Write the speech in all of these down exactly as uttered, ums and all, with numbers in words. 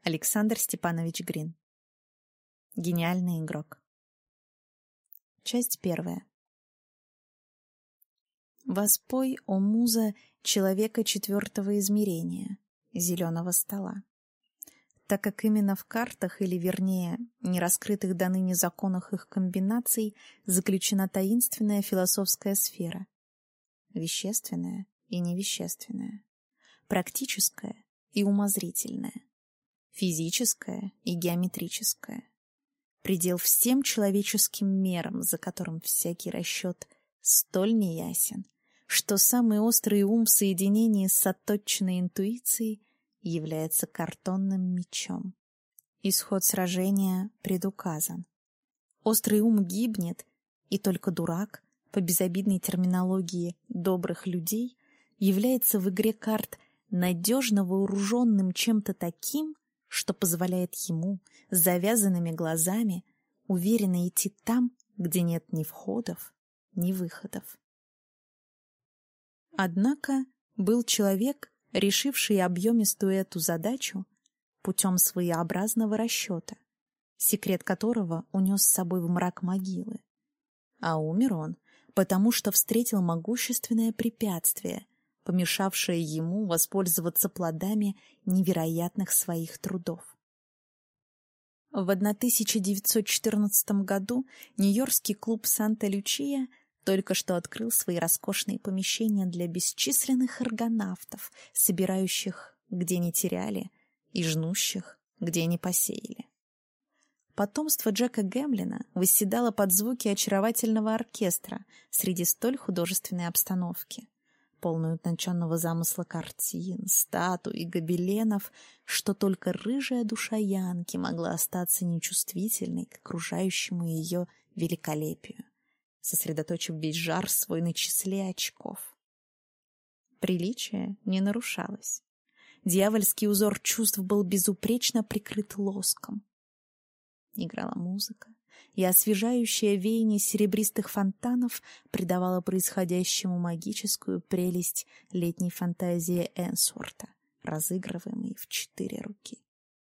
Александр Степанович Грин. Гениальный игрок. Часть первая. Воспой, о муза, человека четвертого измерения, зеленого стола. Так как именно в картах, или вернее, нераскрытых до ныне законах их комбинаций, заключена таинственная философская сфера. Вещественная и невещественная. Практическая и умозрительная. Физическое и геометрическое. Предел всем человеческим мерам, за которым всякий расчет столь неясен, что самый острый ум в соединении с отточенной интуицией является картонным мечом. Исход сражения предуказан. Острый ум гибнет, и только дурак, по безобидной терминологии добрых людей, является в игре карт надежно вооруженным чем-то таким, что позволяет ему с завязанными глазами уверенно идти там, где нет ни входов, ни выходов. Однако был человек, решивший объемистую эту задачу путем своеобразного расчета, секрет которого унес с собой в мрак могилы. А умер он, потому что встретил могущественное препятствие, помешавшее ему воспользоваться плодами невероятных своих трудов. В тысяча девятьсот четырнадцатом году Нью-Йоркский клуб «Санта-Лючия» только что открыл свои роскошные помещения для бесчисленных аргонавтов, собирающих, где не теряли, и жнущих, где не посеяли. Потомство Джека Гэмлина восседало под звуки очаровательного оркестра среди столь художественной обстановки, полную утонченного замысла картин, статуй и гобеленов, что только рыжая душа Янки могла остаться нечувствительной к окружающему ее великолепию, сосредоточив весь жар свой на числе очков. Приличие не нарушалось. Дьявольский узор чувств был безупречно прикрыт лоском. Играла музыка, и освежающее веяние серебристых фонтанов придавало происходящему магическую прелесть летней фантазии Энсворта, разыгрываемой в четыре руки.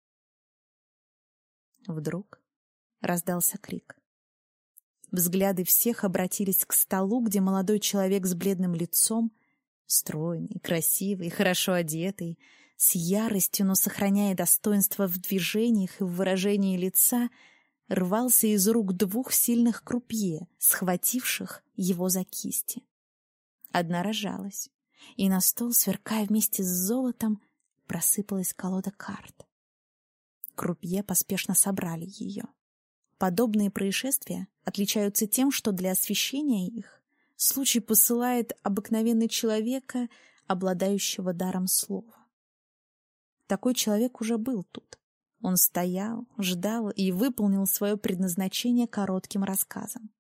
Вдруг раздался крик. Взгляды всех обратились к столу, где молодой человек с бледным лицом, стройный, красивый, хорошо одетый, с яростью, но сохраняя достоинство в движениях и в выражении лица, рвался из рук двух сильных крупье, схвативших его за кисти. Одна разжалась, и на стол, сверкая вместе с золотом, просыпалась колода карт. Крупье поспешно собрали ее. Подобные происшествия отличаются тем, что для освещения их случай посылает обыкновенный человека, обладающего даром слова. Такой человек уже был тут. Он стоял, ждал и выполнил свое предназначение коротким рассказом.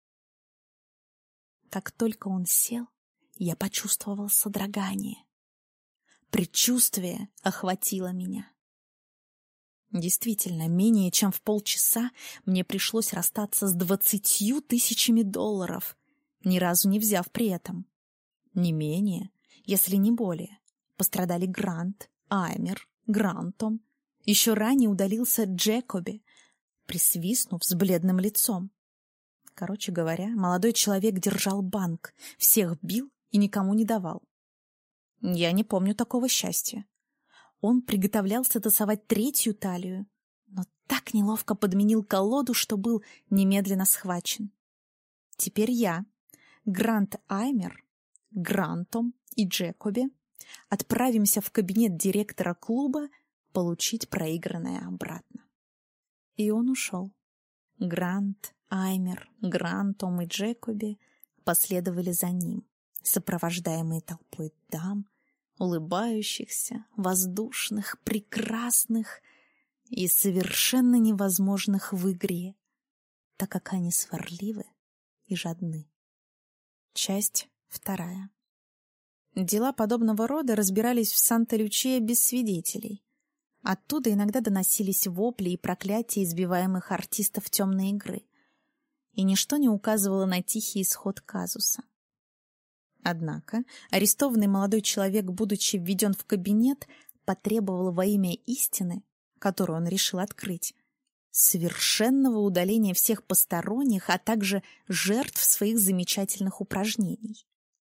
Как только он сел, я почувствовал содрогание. Предчувствие охватило меня. Действительно, менее чем в полчаса мне пришлось расстаться с двадцатью тысячами долларов, ни разу не взяв при этом. Не менее, если не более, пострадали Грант, Аймер, Грантом. Еще ранее удалился Джекоби, присвистнув с бледным лицом. Короче говоря, молодой человек держал банк, всех бил и никому не давал. Я не помню такого счастья. Он приготовлялся тасовать третью талию, но так неловко подменил колоду, что был немедленно схвачен. Теперь я, Грант Аймер, Грантом и Джекоби отправимся в кабинет директора клуба получить проигранное обратно. И он ушел. Грант, Аймер, Грантом и Джекоби последовали за ним, сопровождаемые толпой дам, улыбающихся, воздушных, прекрасных и совершенно невозможных в игре, так как они сварливы и жадны. Часть вторая. Дела подобного рода разбирались в Санта-Лючия без свидетелей. Оттуда иногда доносились вопли и проклятия избиваемых артистов темной игры, и ничто не указывало на тихий исход казуса. Однако арестованный молодой человек, будучи введен в кабинет, потребовал во имя истины, которую он решил открыть, совершенного удаления всех посторонних, а также жертв своих замечательных упражнений.